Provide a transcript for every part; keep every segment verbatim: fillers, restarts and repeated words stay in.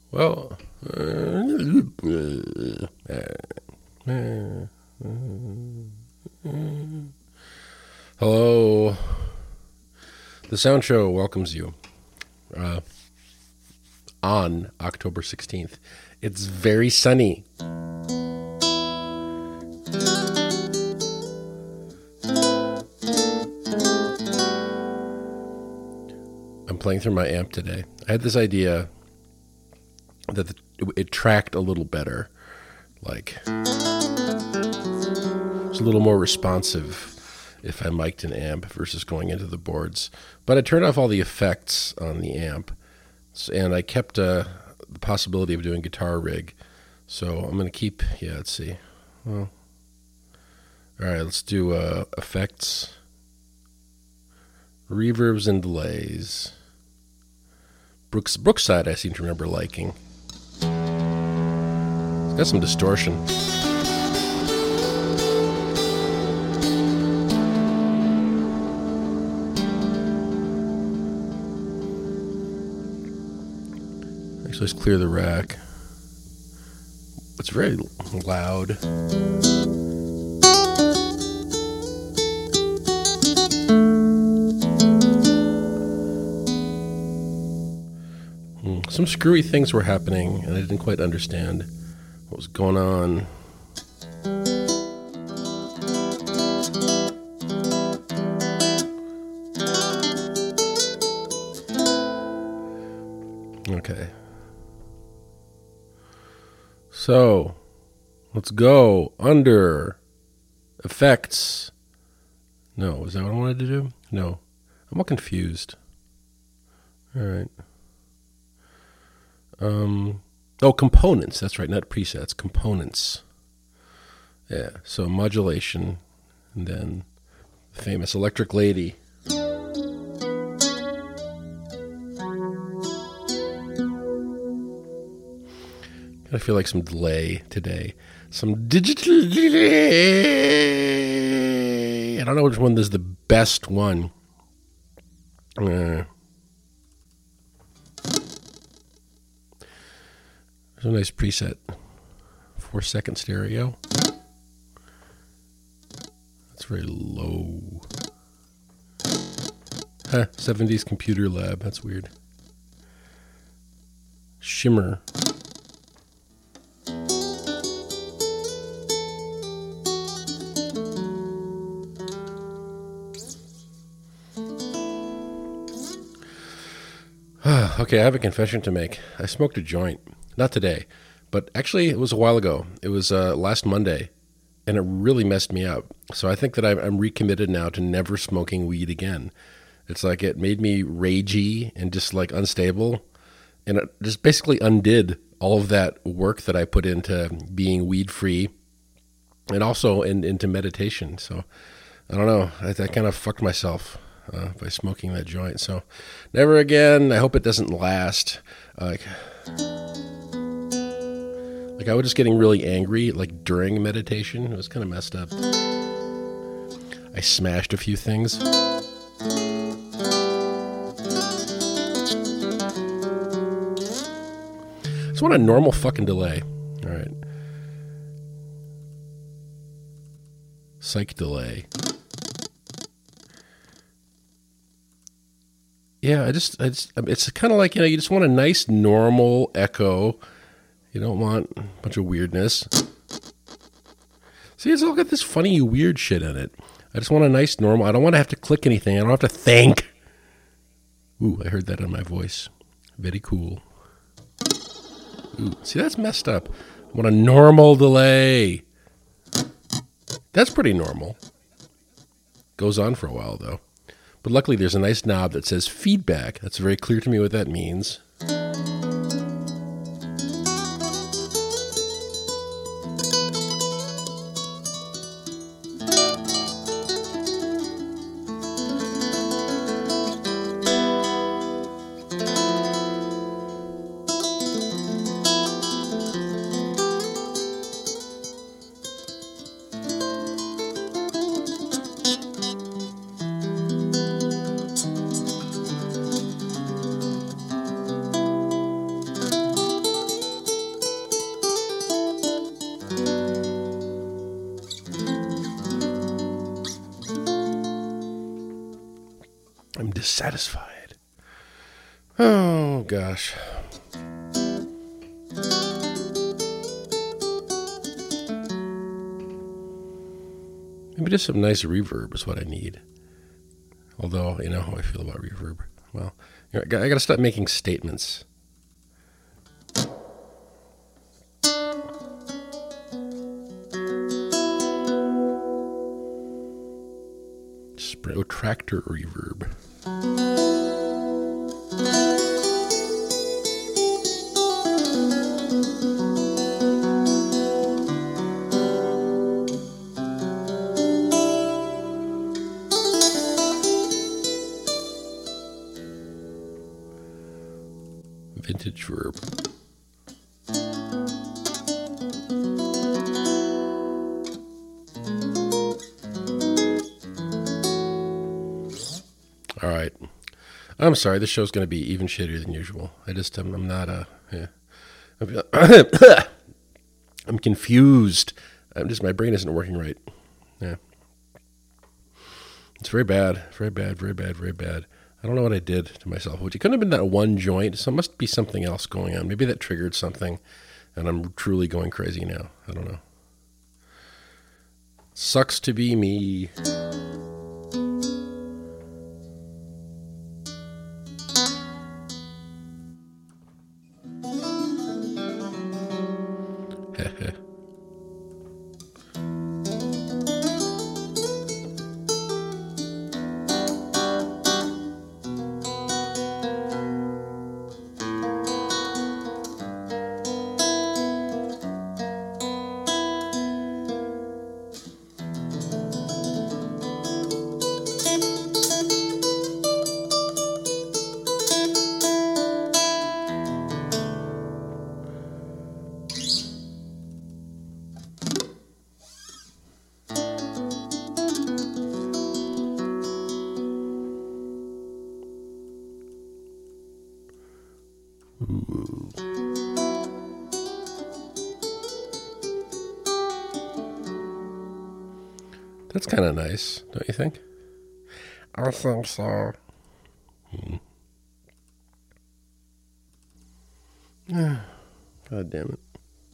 Well, hello. The Sound Show welcomes you uh, on October sixteenth. It's very sunny. I'm playing through my amp today. I had this idea that the, it tracked a little better. Like, it's a little more responsive if I mic'd an amp versus going into the boards. But I turned off all the effects on the amp, and I kept uh, the possibility of doing guitar rig. So I'm going to keep, yeah, let's see. Well, all right, let's do uh, effects, reverbs and delays. Brooks, Brookside I seem to remember liking. It's got some distortion. Actually, let's clear the rack. It's very loud. Some screwy things were happening, and I didn't quite understand what was going on. Okay. So, let's go under effects. No, is that what I wanted to do? No. I'm all confused. All right. Um, oh, components. That's right, not presets. Components. Yeah, so modulation, and then the famous Electric Lady. I feel like some delay today. Some digital delay. I don't know which one is the best one. Uh, There's a nice preset. Four second stereo. That's very low. Huh, seventies computer lab. That's weird. Shimmer. Okay, I have a confession to make. I smoked a joint. Not today, but actually it was a while ago. It was uh, last Monday, and it really messed me up. So I think that I'm, I'm recommitted now to never smoking weed again. It's like it made me ragey and just like unstable, and it just basically undid all of that work that I put into being weed free, and also in, into meditation. So I don't know. I, I kind of fucked myself uh, by smoking that joint. So never again. I hope it doesn't last. Uh, Like I was just getting really angry, like during meditation. It was kind of messed up. I smashed a few things. I just want a normal fucking delay. All right. Psych delay. Yeah, I just, I just it's kind of like, you know, you just want a nice normal echo. You don't want a bunch of weirdness. See, it's all got this funny, weird shit in it. I just want a nice, normal. I don't want to have to click anything. I don't have to think. Ooh, I heard that in my voice. Very cool. Ooh, see, that's messed up. I want a normal delay. That's pretty normal. Goes on for a while, though. But luckily, there's a nice knob that says feedback. That's very clear to me what that means. satisfied. Oh, gosh. Maybe just some nice reverb is what I need. Although, you know how I feel about reverb. Well, I got to stop making statements. Spray tractor reverb. Vintage verb. All right. I'm sorry. This show's going to be even shittier than usual. I just, I'm, I'm not, uh, yeah. I'm confused. I'm just, my brain isn't working right. Yeah. It's very bad. Very bad, very bad, very bad. I don't know what I did to myself. It couldn't have been that one joint. So it must be something else going on. Maybe that triggered something and I'm truly going crazy now. I don't know. Sucks to be me. Ooh. That's kind of nice, don't you think? I think so. Hmm. God damn it.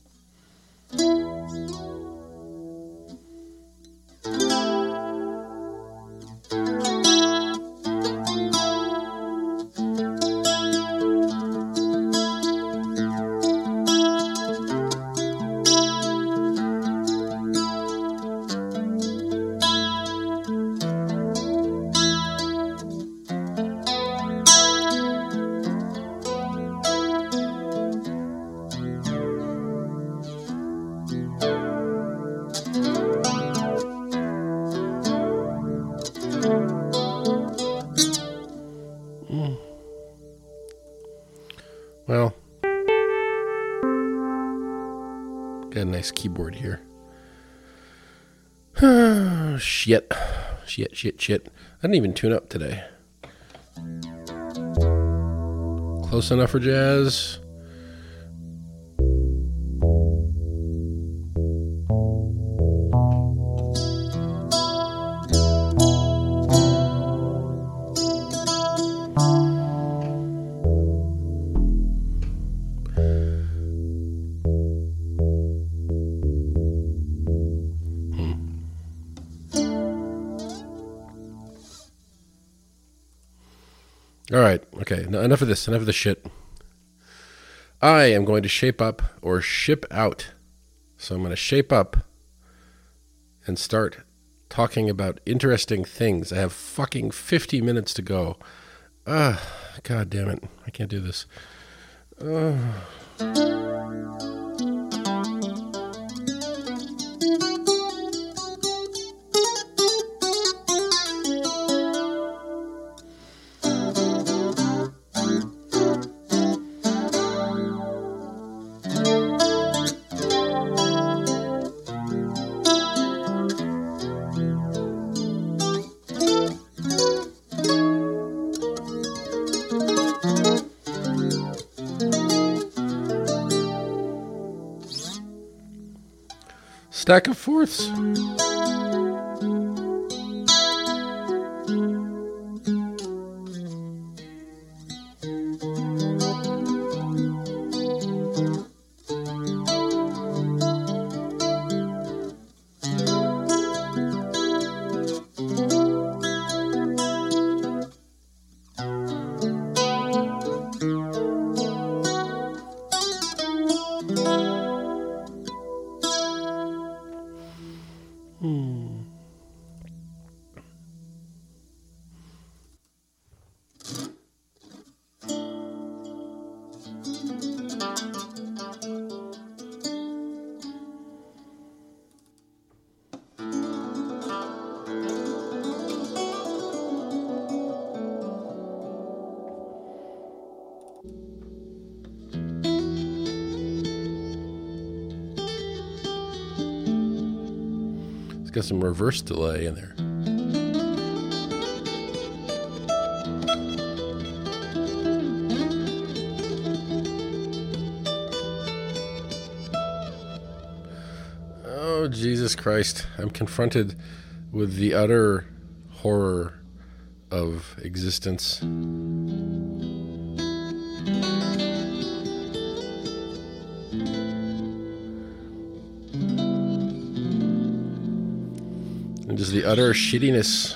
Well, got a nice keyboard here. shit. Shit, shit, shit. I didn't even tune up today. Close enough for jazz. All right. Okay. No, enough of this. Enough of the shit. I am going to shape up or ship out. So I'm going to shape up and start talking about interesting things. I have fucking fifty minutes to go. Ah, God damn it. I can't do this. Uh. Stack of fourths. got some reverse delay in there. Oh, Jesus Christ. I'm confronted with the utter horror of existence. And just the utter shittiness.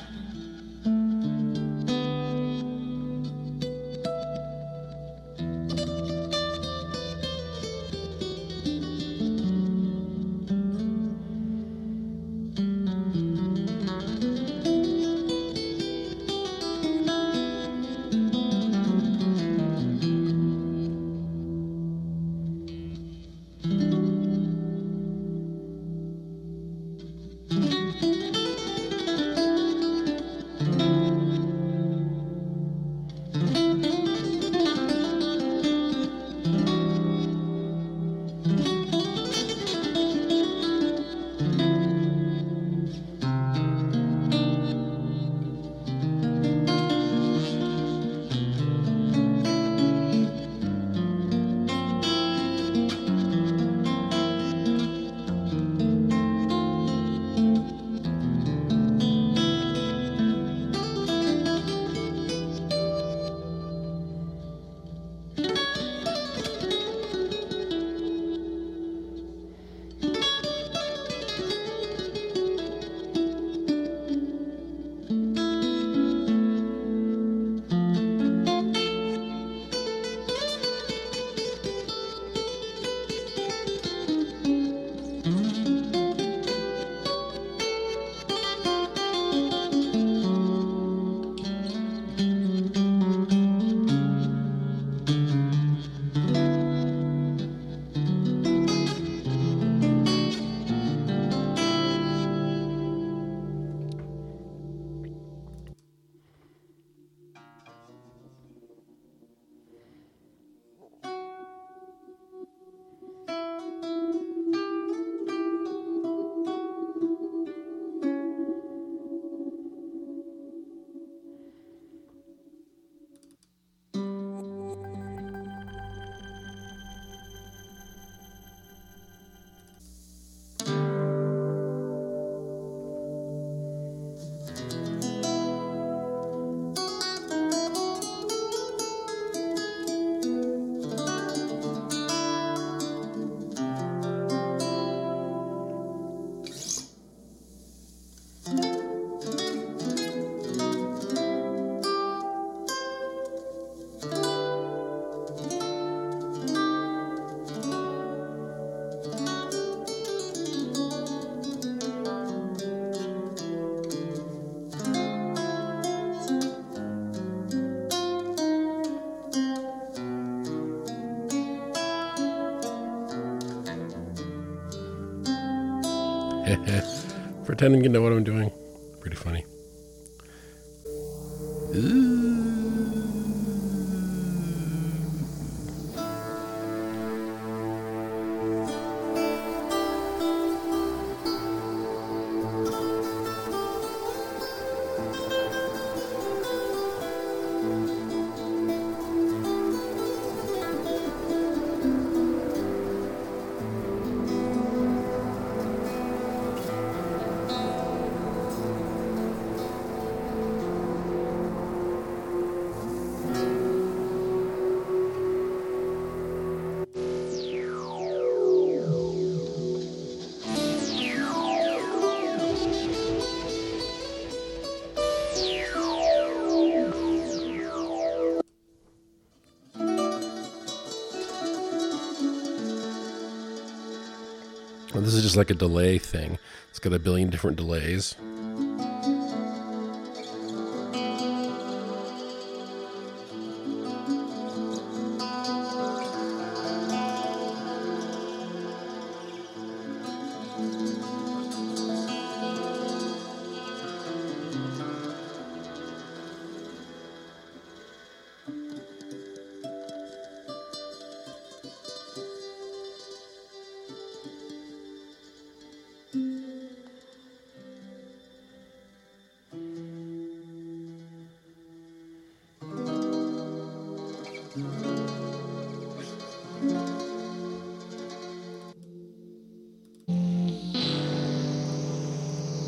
Pretending you know what I'm doing. Pretty funny. Ooh. Well, this is just like a delay thing. It's got a billion different delays.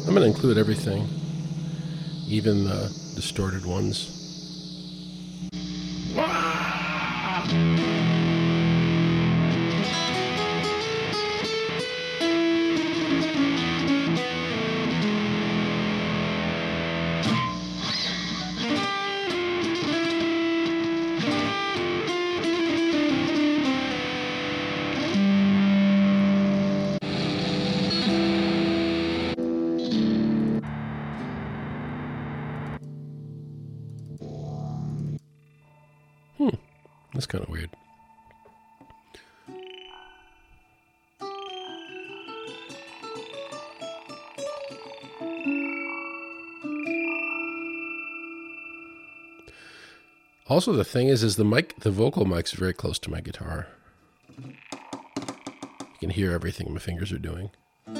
I'm going to include everything, even the distorted ones. Hmm, that's kind of weird. Also, the thing is, is the mic, the vocal mic's very close to my guitar. You can hear everything my fingers are doing.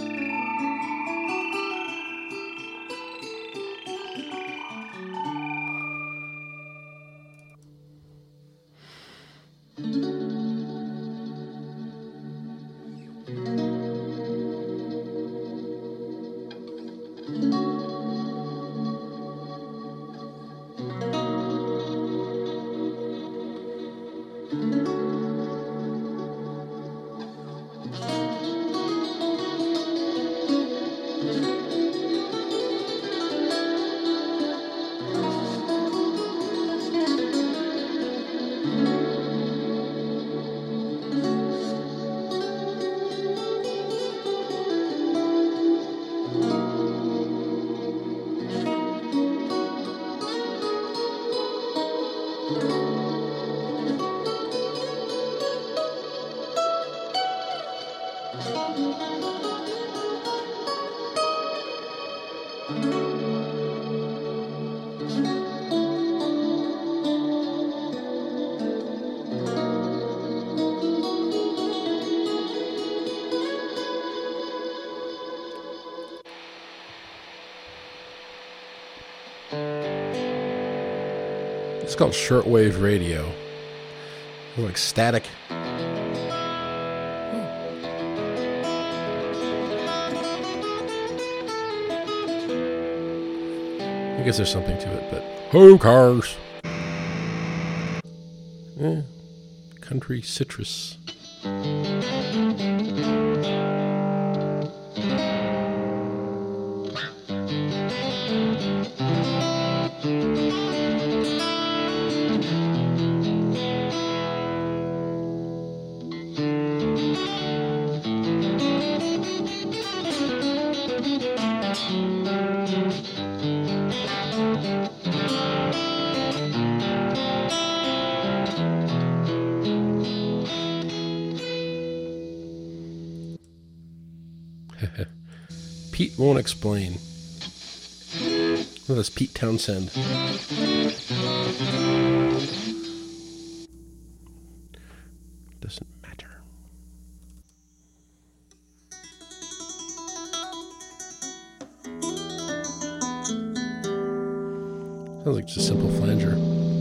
It's called shortwave radio. It's like static. I guess there's something to it, but who cares? Eh, country citrus. Pete won't explain. Oh, that's Pete Townsend. Doesn't matter. Sounds like just a simple flanger.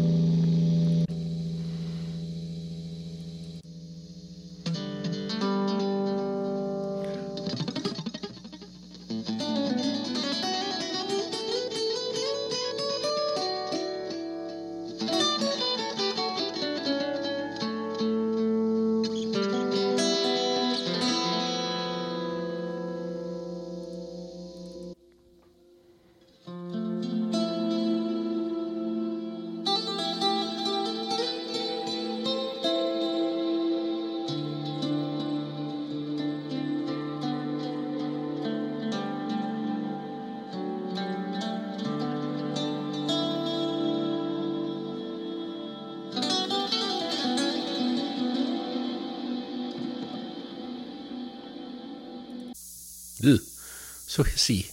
Ugh, so hissy.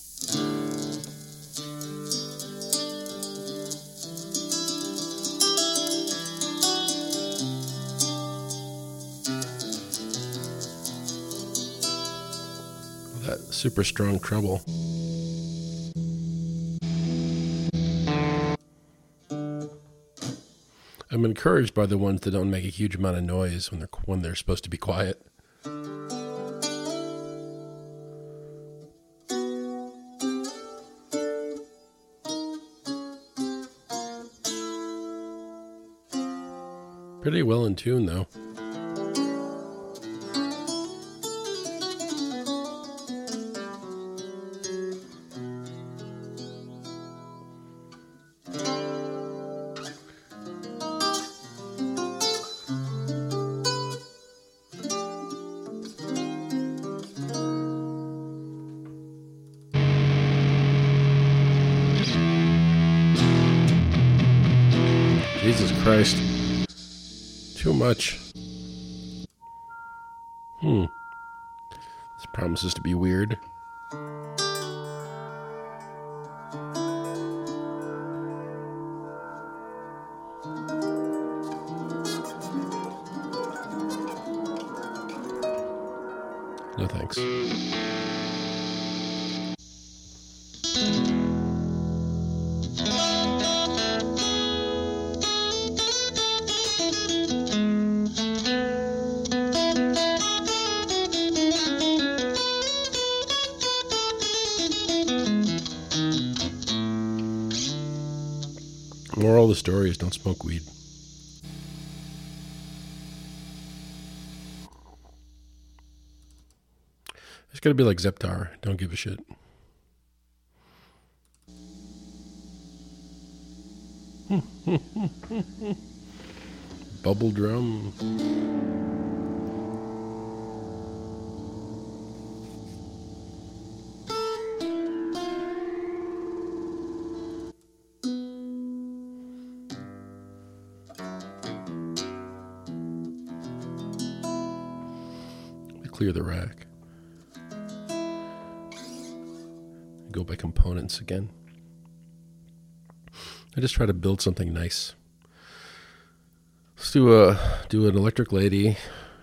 That super strong treble. I'm encouraged by the ones that don't make a huge amount of noise when they're when they're supposed to be quiet. Pretty well in tune, though. Jesus Christ. Too much. Hmm. This promises to be weird. No thanks. Moral of the story is don't smoke weed. It's got to be like Zeptar. Don't give a shit. Bubble drum. Clear the rack. Go by components again. I just try to build something nice. Let's do a do an electric lady,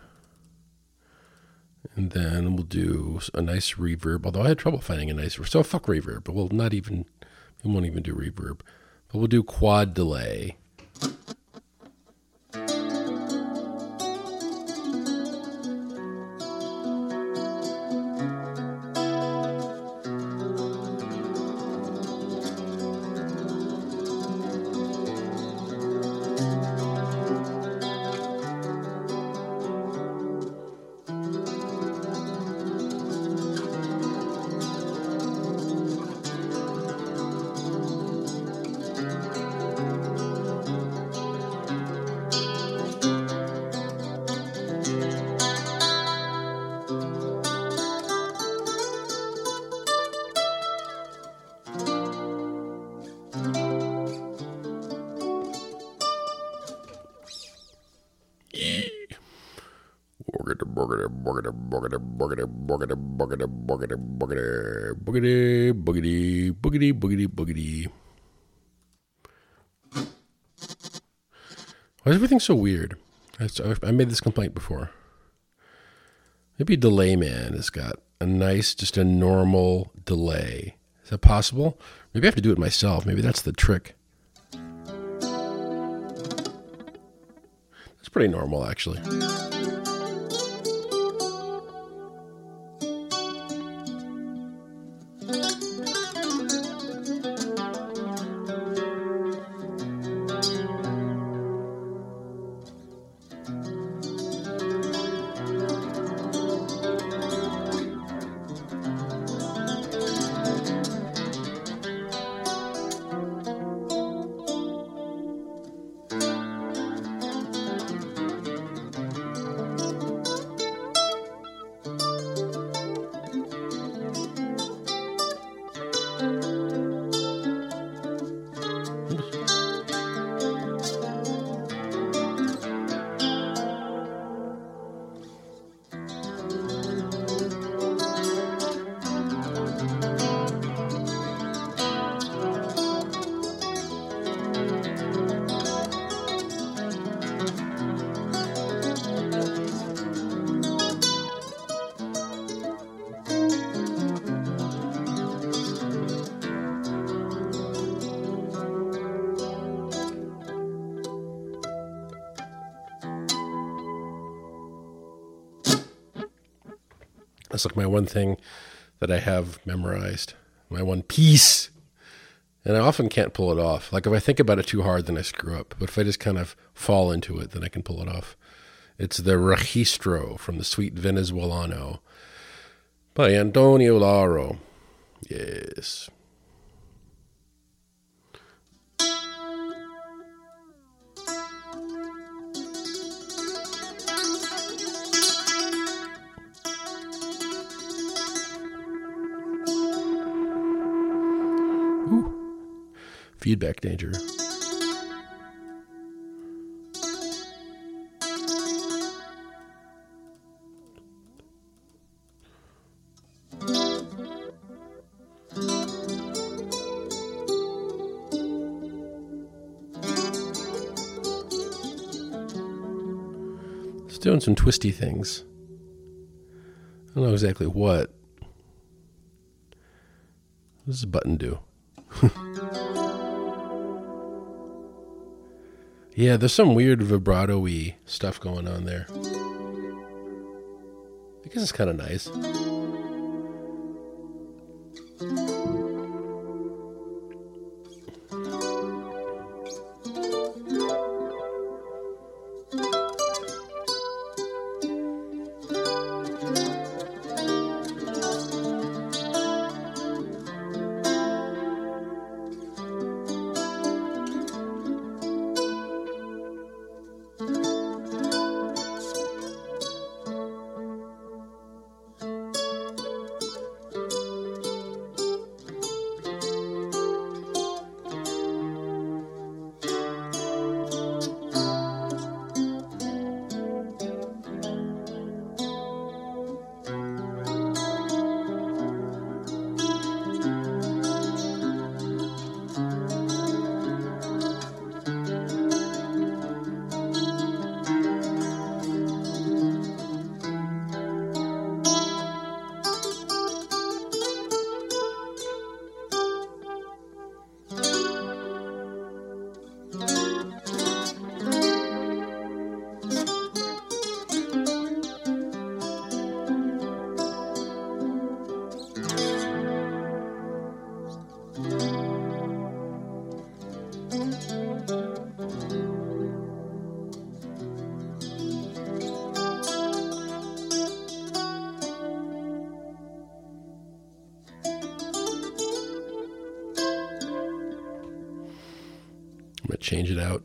and then we'll do a nice reverb. Although I had trouble finding a nice reverb, so fuck reverb. But we'll not even we won't even do reverb. But we'll do quad delay. Boogity, boogity, boogity, boogity, boogity. Why is everything so weird? I made this complaint before. Maybe Delay Man has got a nice, just a normal delay. Is that possible? Maybe I have to do it myself. Maybe that's the trick. It's pretty normal, actually. That's like my one thing that I have memorized. My one piece And I often can't pull it off. Like if I think about it too hard, then I screw up. But if I just kind of fall into it, then I can pull it off. It's the Registro from the Suite Venezuelano by Antonio Lauro. Yes. Ooh. Feedback danger. It's doing some twisty things. I don't know exactly what. What does this button do? Yeah, there's some weird vibrato-y stuff going on there. I guess it's kind of nice. I'm going to change it out.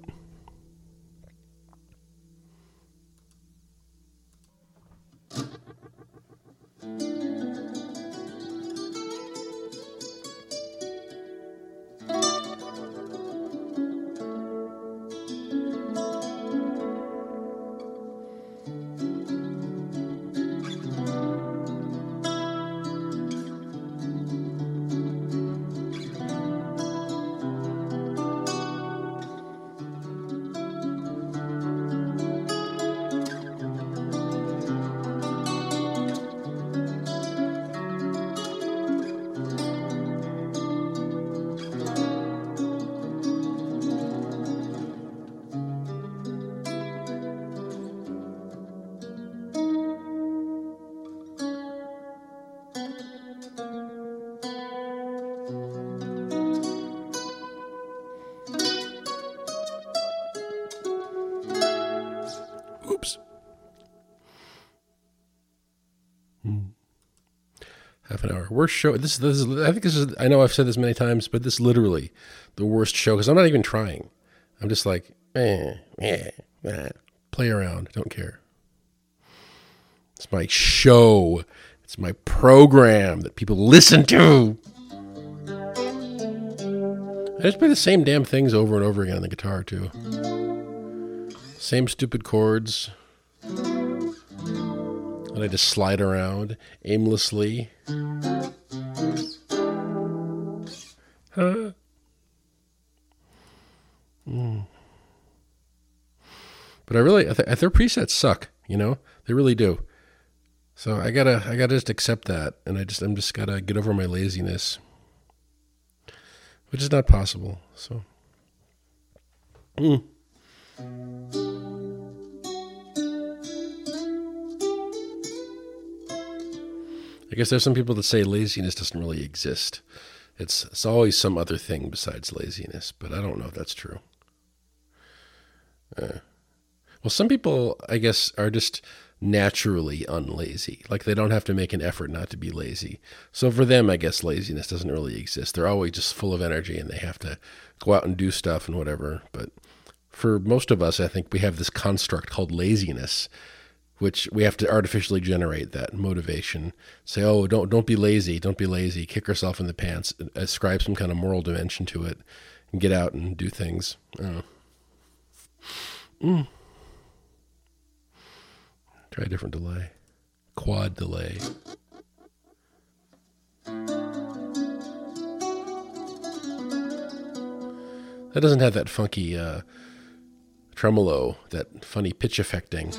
Oops. Hmm. Half an hour. Worst show. This, this is, I think this is, I know I've said this many times, but this is literally the worst show because I'm not even trying. I'm just like, eh, eh, eh. Play around. Don't care. It's my show. It's my program that people listen to. I just play the same damn things over and over again on the guitar, too. Same stupid chords. And I just slide around aimlessly. Huh? Mm. But I really, I th- their presets suck, you know? They really do. So I gotta, I gotta just accept that. And I just, I'm just gotta get over my laziness. Which is not possible, so. Mm. I guess there's some people that say laziness doesn't really exist. It's it's always some other thing besides laziness, but I don't know if that's true. Uh, well, some people, I guess, are just naturally unlazy. Like they don't have to make an effort not to be lazy. So for them, I guess laziness doesn't really exist. They're always just full of energy and they have to go out and do stuff and whatever. But for most of us, I think we have this construct called laziness, which we have to artificially generate that motivation. Say, oh, don't don't be lazy, don't be lazy. Kick yourself in the pants, ascribe some kind of moral dimension to it, and get out and do things. Oh. Mm. Try a different delay. Quad delay. That doesn't have that funky uh, tremolo, that funny pitch affecting.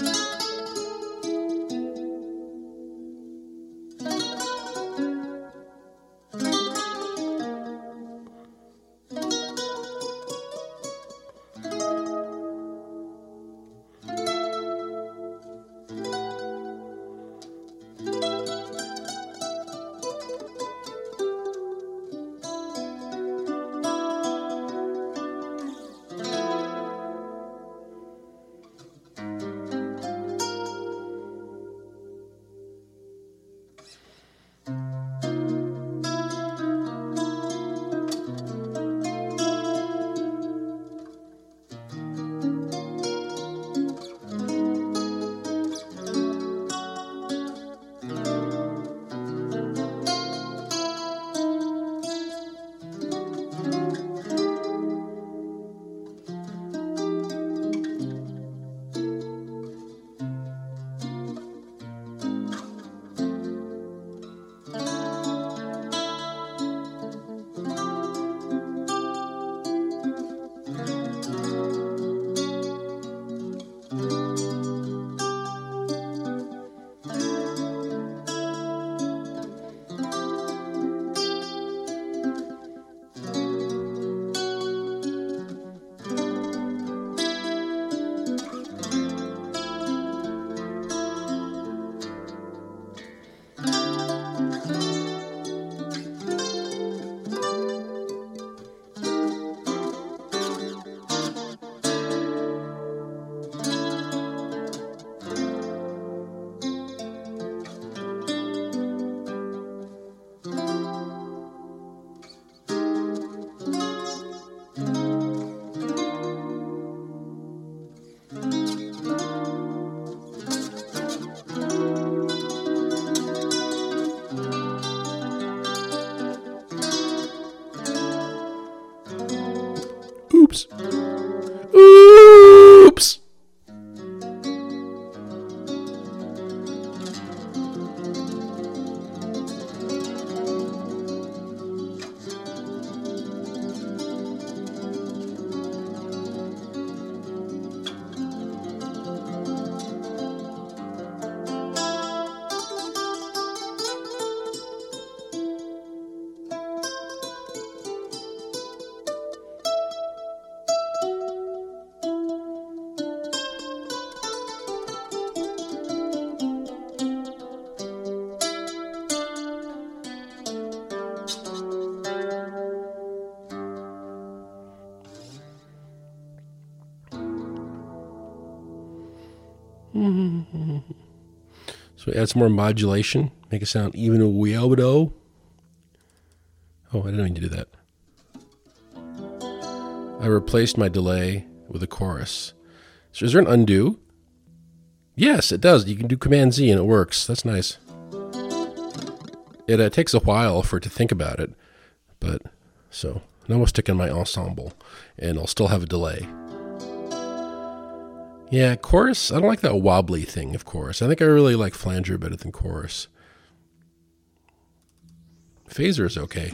Oops. Oops. So add some more modulation, make it sound even a weirdo. Oh, I didn't mean to do that. I replaced my delay with a chorus. So is there an undo? Yes, it does. You can do Command Z and it works. That's nice. It uh, takes a while for it to think about it, but so now we'll stick in my ensemble and I'll still have a delay. Yeah, chorus, I don't like that wobbly thing of chorus. I think I really like flanger better than chorus. Phaser is okay.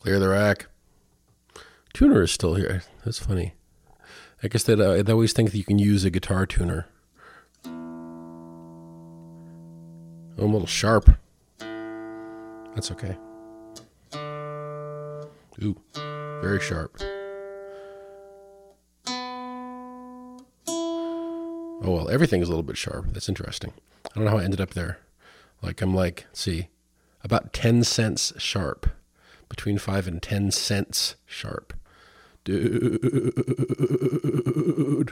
Clear the rack. Tuner is still here. That's funny. I guess that uh, they always think that you can use a guitar tuner. Oh, I'm a little sharp. That's okay. Ooh, very sharp. Oh, well, everything's a little bit sharp. That's interesting. I don't know how I ended up there. Like, I'm like, let's see, about ten cents sharp. Between five and ten cents sharp. Dude.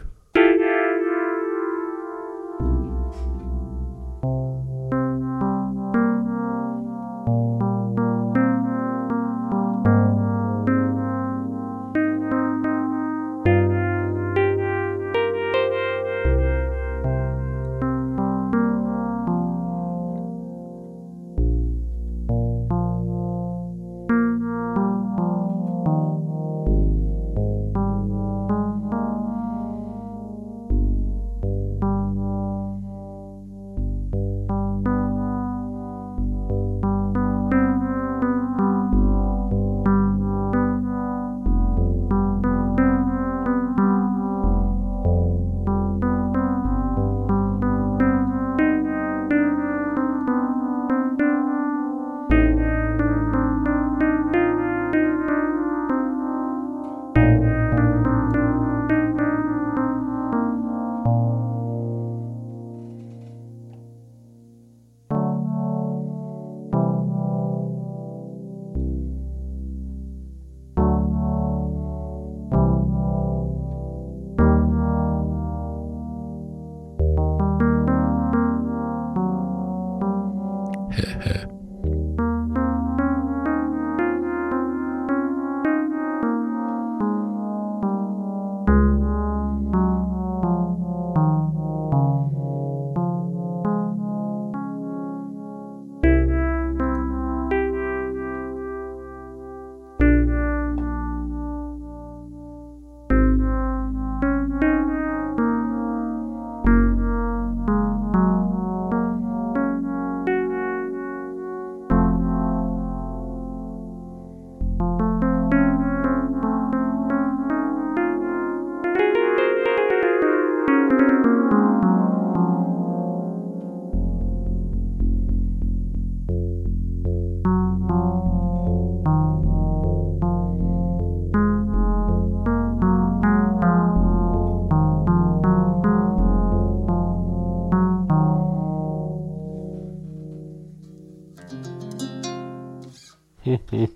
The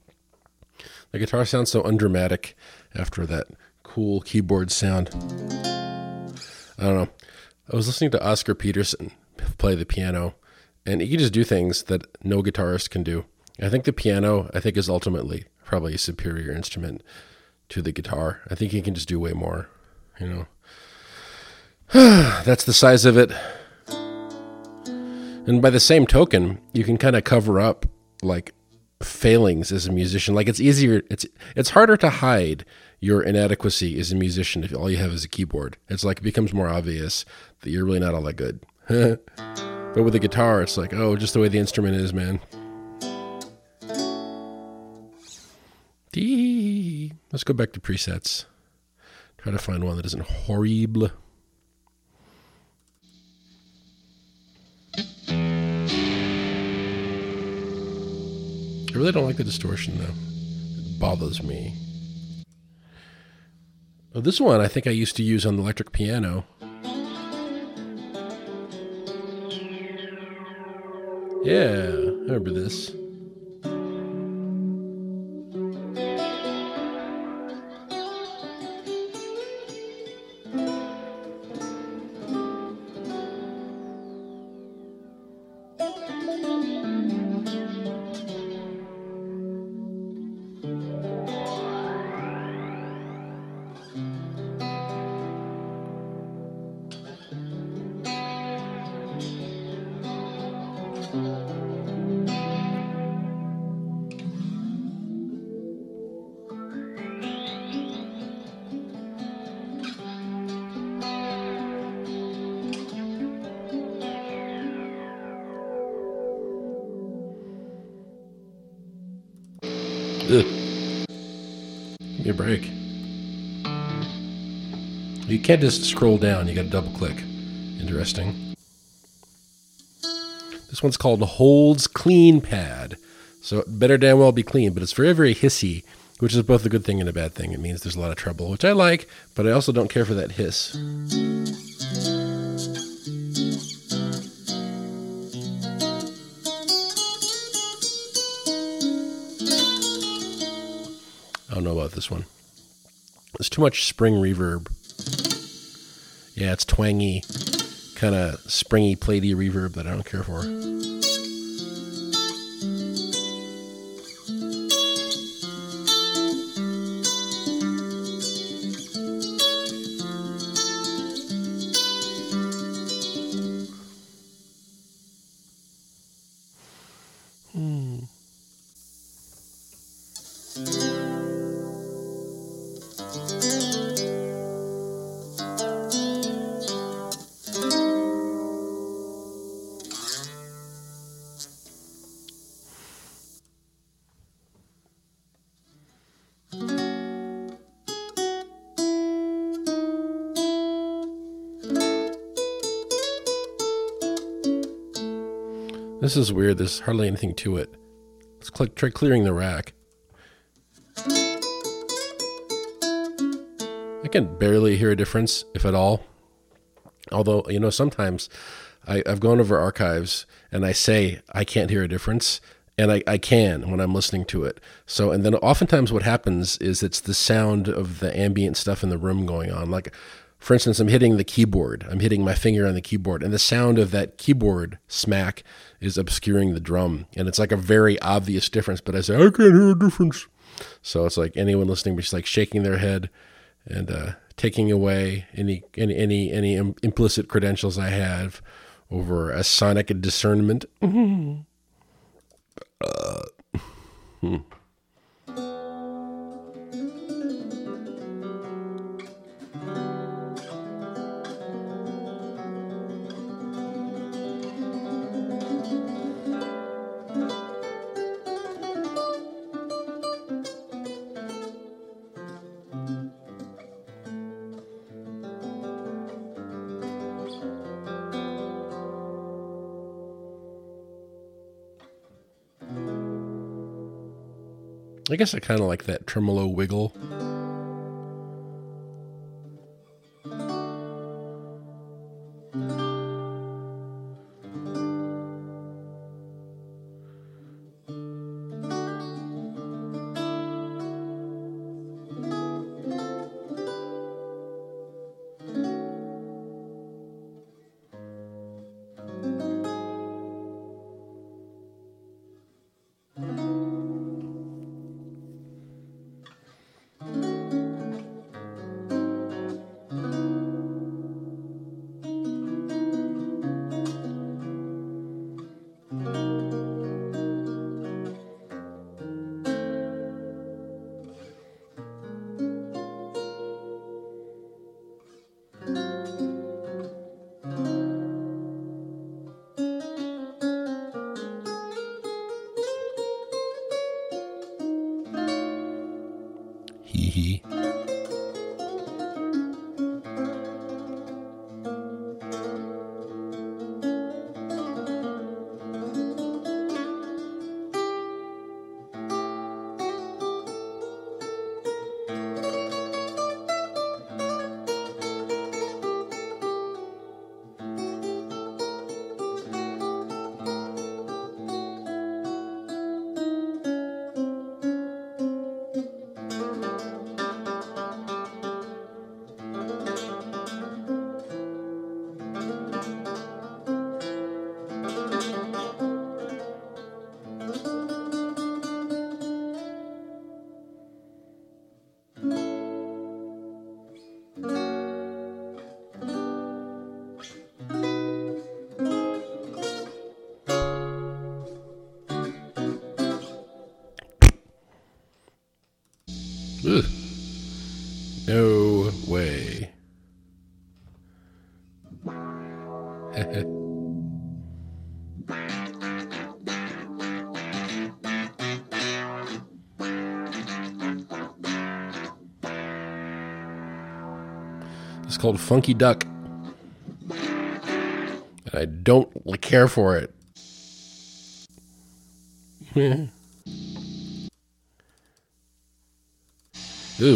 guitar sounds so undramatic after that cool keyboard sound. I don't know. I was listening to Oscar Peterson play the piano, and he can just do things that no guitarist can do. I think the piano, I think, is ultimately probably a superior instrument to the guitar. I think he can just do way more, you know. That's the size of it. And by the same token, you can kind of cover up like failings as a musician. Like it's easier, it's it's harder to hide your inadequacy as a musician if all you have is a keyboard. It's like it becomes more obvious that you're really not all that good. But with a guitar, it's like, oh, just the way the instrument is, man. Dee. Let's go back to presets. Try to find one that isn't horrible. I really don't like the distortion, though. It bothers me. Oh, this one I think I used to use on the electric piano. Yeah, I remember this. Give me a break. You can't just scroll down. You got to double click. Interesting. This one's called Holds Clean Pad. So it better damn well be clean, but it's very, very hissy, which is both a good thing and a bad thing. It means there's a lot of trouble, which I like, but I also don't care for that hiss. I don't know about this one. There's too much spring reverb. Yeah, it's twangy, kind of springy, platey reverb that I don't care for. Hmm. This is weird. There's hardly anything to it. Let's click, try clearing the rack. I can barely hear a difference, if at all. Although, you know, sometimes I, I've gone over archives and I say I can't hear a difference, and I, I can when I'm listening to it. So, and then oftentimes what happens is it's the sound of the ambient stuff in the room going on. Like, for instance, I'm hitting the keyboard. I'm hitting my finger on the keyboard, and the sound of that keyboard smack is obscuring the drum. And it's like a very obvious difference, but I say, I can't hear a difference. So it's like anyone listening is like shaking their head and uh, taking away any any any, any implicit credentials I have over a sonic discernment. Mm-hmm. Uh, hmm. I guess I kind of like that tremolo wiggle. Hee hee. Ugh. No way. It's called Funky Duck. And I don't care for it. Ooh.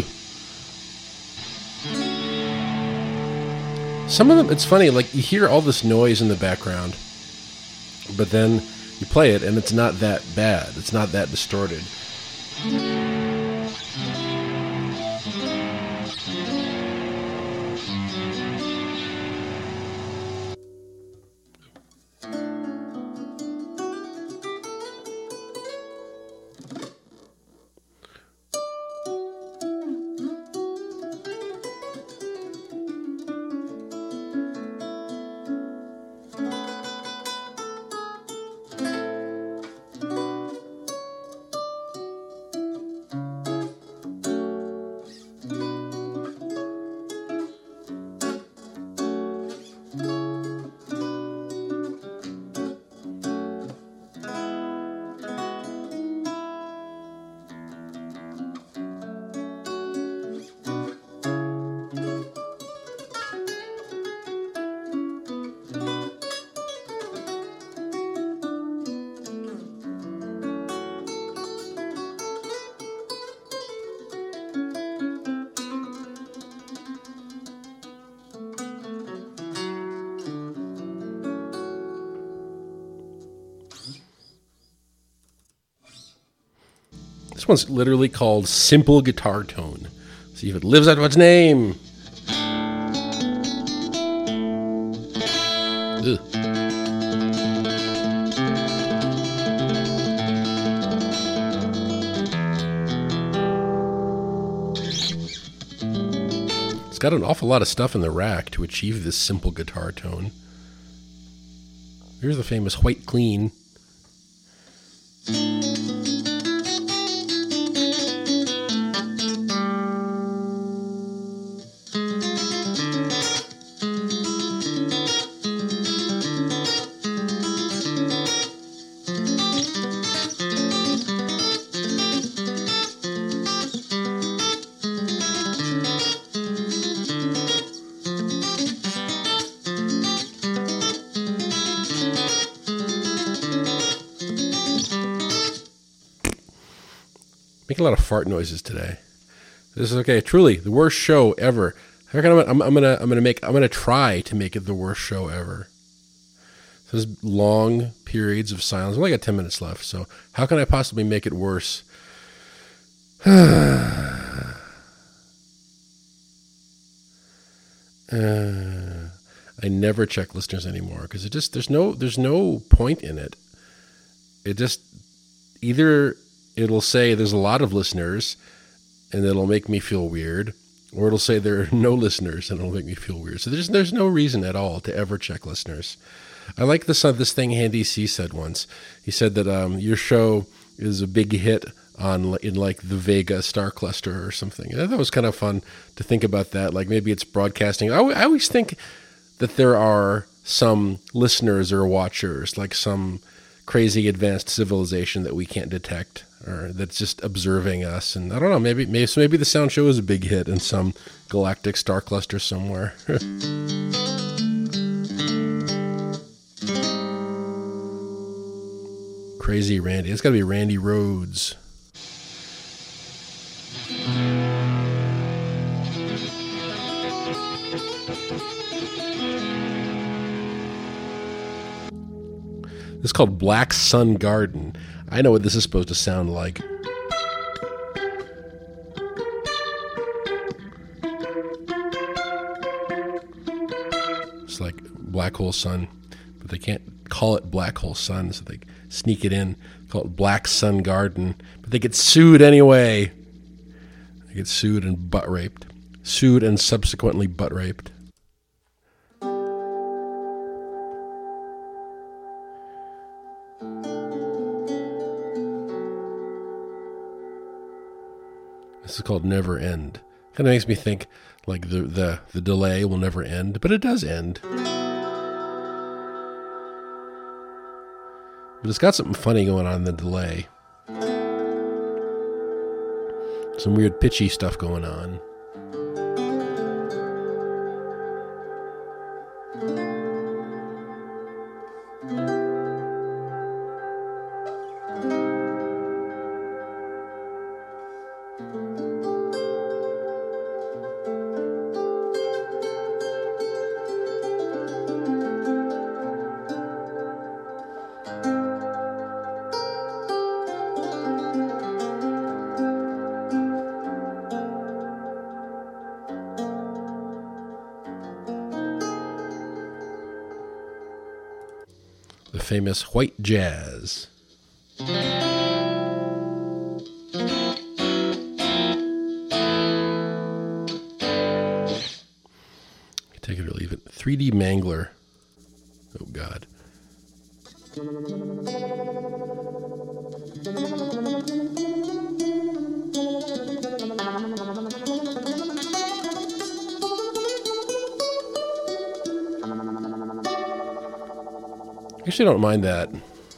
Some of them, it's funny, like you hear all this noise in the background, but then you play it and it's not that bad. It's not that distorted. This one's literally called Simple Guitar Tone. See if it lives up to its name. Ugh. It's got an awful lot of stuff in the rack to achieve this simple guitar tone. Here's the famous White Clean. Making a lot of fart noises today. This is okay. Truly, the worst show ever. How can I, I'm, I'm gonna, I'm gonna make, I'm gonna try to make it the worst show ever. So there's long periods of silence. I've only got ten minutes left. So how can I possibly make it worse? uh, I never check listeners anymore because it just there's no there's no point in it. It just either. It'll say there's a lot of listeners and it'll make me feel weird, or it'll say there are no listeners and it'll make me feel weird. So there's there's no reason at all to ever check listeners. I like this uh, this thing Handy C said once. He said that um, your show is a big hit on in like the Vega star cluster or something. And I thought it was kind of fun to think about that. Like maybe it's broadcasting. I, I always think that there are some listeners or watchers, like some crazy advanced civilization that we can't detect, or that's just observing us. And I don't know, maybe maybe so maybe the Sound Show is a big hit in some galactic star cluster somewhere. Crazy Randy. It's got to be Randy Rhoads. This is called Black Sun Garden. I know what this is supposed to sound like. It's like Black Hole Sun, but they can't call it Black Hole Sun, so they sneak it in, call it Black Sun Garden, but they get sued anyway. They get sued and butt raped. Sued and subsequently butt raped. This is called Never End. Kind of makes me think like the, the, the delay will never end, but it does end. But it's got something funny going on in the delay. Some weird pitchy stuff going on. famous white jazz. Take it or leave it. three D Mangler. Oh, God. Actually, I don't mind that.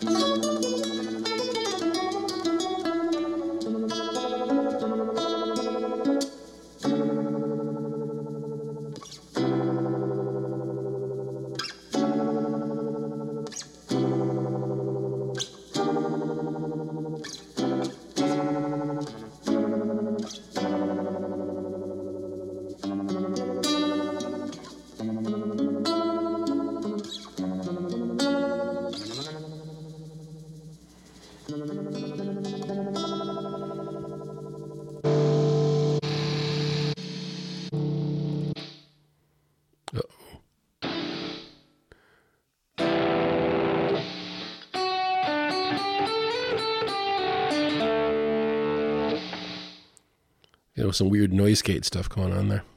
You know, some weird noise gate stuff going on there.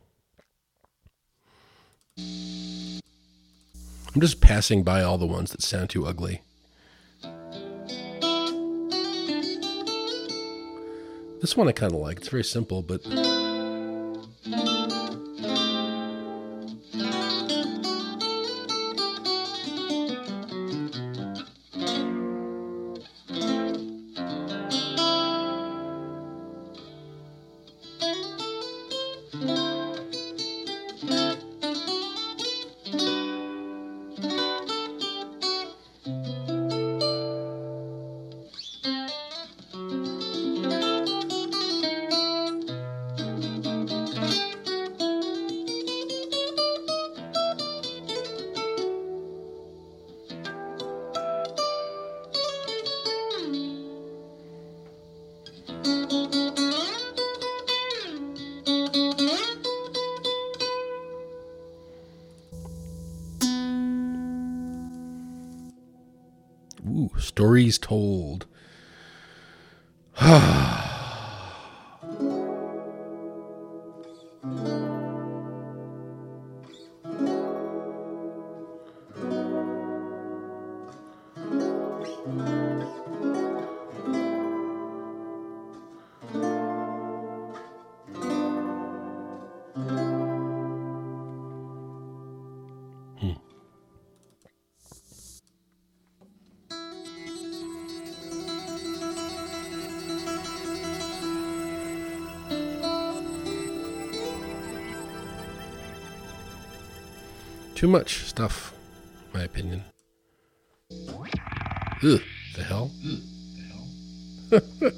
I'm just passing by all the ones that sound too ugly. This one I kind of like. It's very simple, but... Ooh, stories told. Too much stuff, in my opinion. Ugh, the hell? Ugh, the hell?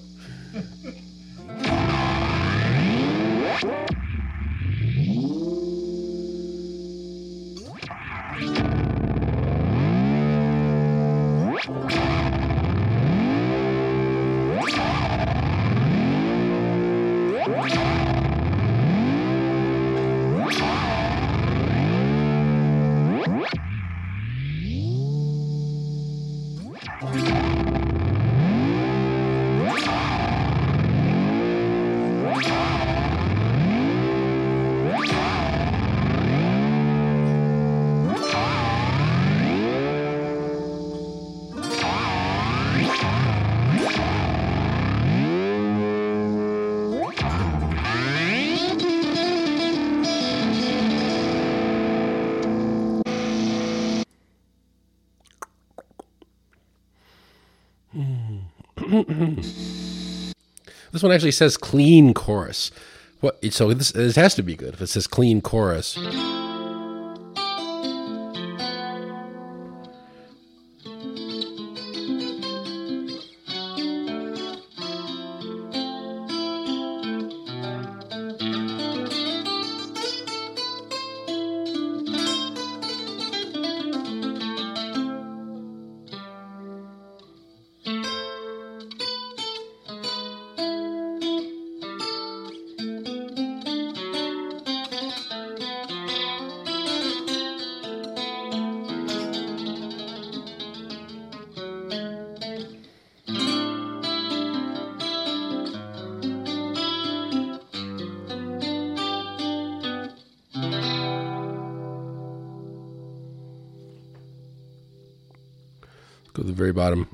This one actually says clean chorus. What? So this it has to be good if it says clean chorus. So the very bottom.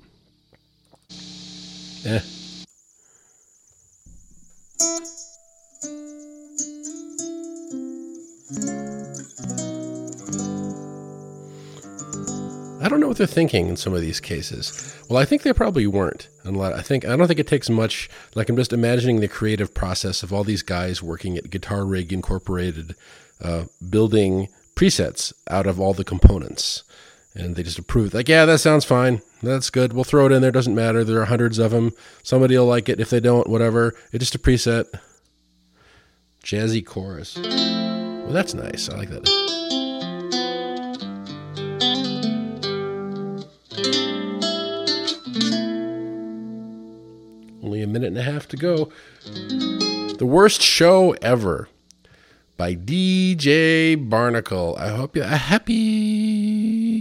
Eh. I don't know what they're thinking in some of these cases. Well, I think they probably weren't. And a lot, I think I don't think it takes much. Like I'm just imagining the creative process of all these guys working at Guitar Rig Incorporated, uh, building presets out of all the components, and they just approve. Like, yeah, that sounds fine. That's good. We'll throw it in there. Doesn't matter. There are hundreds of them. Somebody will like it. If they don't, whatever. It's just a preset. Jazzy chorus. Well, that's nice. I like that. Only a minute and a half to go. The Worst Show Ever by D J Barnacle. I hope you're happy.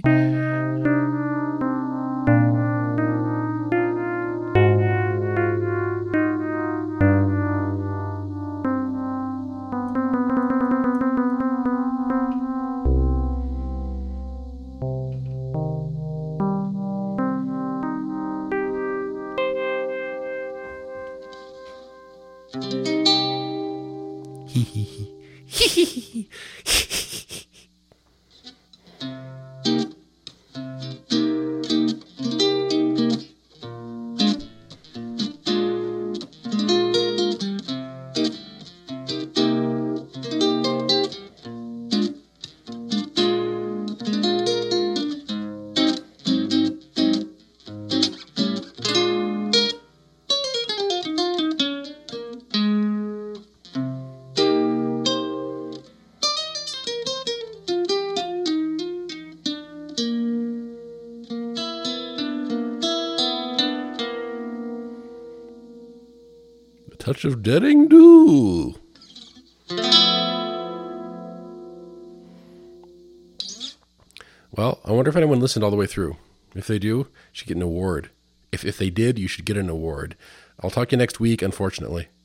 Touch of Deading Do. Well, I wonder if anyone listened all the way through. If they do, you should get an award. If if they did, you should get an award. I'll talk to you next week, unfortunately.